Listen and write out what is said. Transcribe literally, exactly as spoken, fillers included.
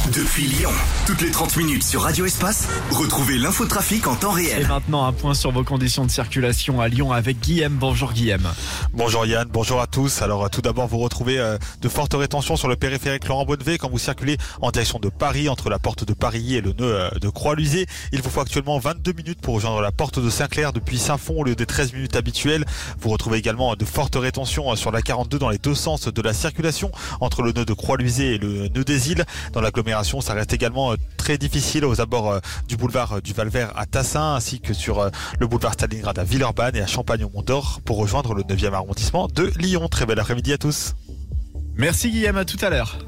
Depuis Lyon, toutes les trente minutes sur Radio Espace, retrouvez l'infotrafic en temps réel. Et maintenant, un point sur vos conditions de circulation à Lyon avec Guillaume. Bonjour Guillaume. Bonjour Yann, bonjour à tous. Alors tout d'abord, vous retrouvez euh, de fortes rétentions sur le périphérique Laurent Bonnevet quand vous circulez en direction de Paris, entre la porte de Paris et le nœud euh, de Croix-Luisée. Il vous faut actuellement vingt-deux minutes pour rejoindre la porte de Saint-Clair depuis Saint-Fond au lieu des treize minutes habituelles. Vous retrouvez également de fortes rétentions sur la quarante-deux dans les deux sens de la circulation entre le nœud de Croix-Luisée et le nœud des Îles. Dans l'agglomération, ça reste également très difficile aux abords du boulevard du Val-Vert à Tassin ainsi que sur le boulevard Stalingrad à Villeurbanne et à Champagne au Mont-d'Or pour rejoindre le neuvième arrondissement de Lyon. Très bel après-midi à tous. Merci Guillaume, à tout à l'heure.